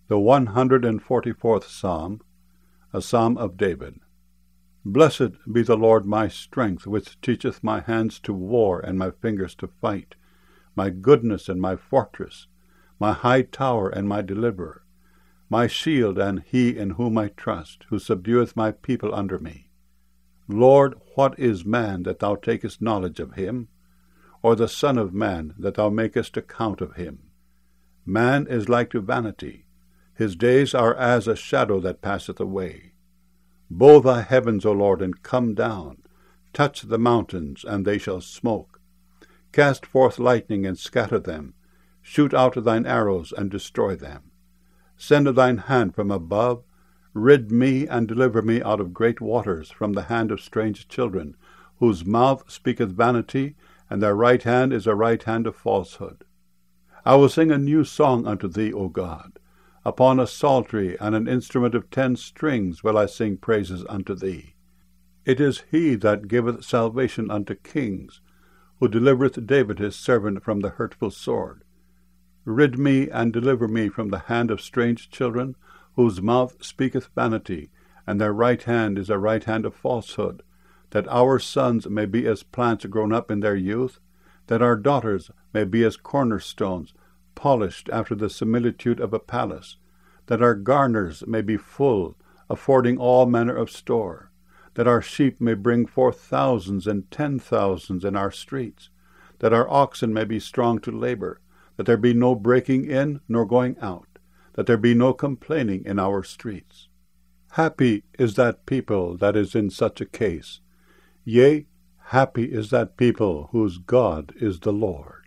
The 144th Psalm, a Psalm of David. Blessed be the Lord my strength, which teacheth my hands to war and my fingers to fight, my goodness and my fortress, my high tower and my deliverer, my shield and he in whom I trust, who subdueth my people under me. Lord, what is man that thou takest knowledge of him? Or the son of man that thou makest account of him? Man is like to vanity. His days are as a shadow that passeth away. Bow thy heavens, O Lord, and come down. Touch the mountains, and they shall smoke. Cast forth lightning, and scatter them. Shoot out thine arrows, and destroy them. Send thine hand from above. Rid me, and deliver me out of great waters, from the hand of strange children, whose mouth speaketh vanity, and their right hand is a right hand of falsehood. I will sing a new song unto thee, O God. Upon a psaltery and an instrument of 10 strings will I sing praises unto thee. It is he that giveth salvation unto kings, who delivereth David his servant from the hurtful sword. Rid me and deliver me from the hand of strange children, whose mouth speaketh vanity, and their right hand is a right hand of falsehood, that our sons may be as plants grown up in their youth, that our daughters may be as cornerstones, polished after the similitude of a palace, that our garners may be full, affording all manner of store, that our sheep may bring forth thousands and 10,000s in our streets, that our oxen may be strong to labor, that there be no breaking in nor going out, that there be no complaining in our streets. Happy is that people that is in such a case. Yea, happy is that people whose God is the Lord.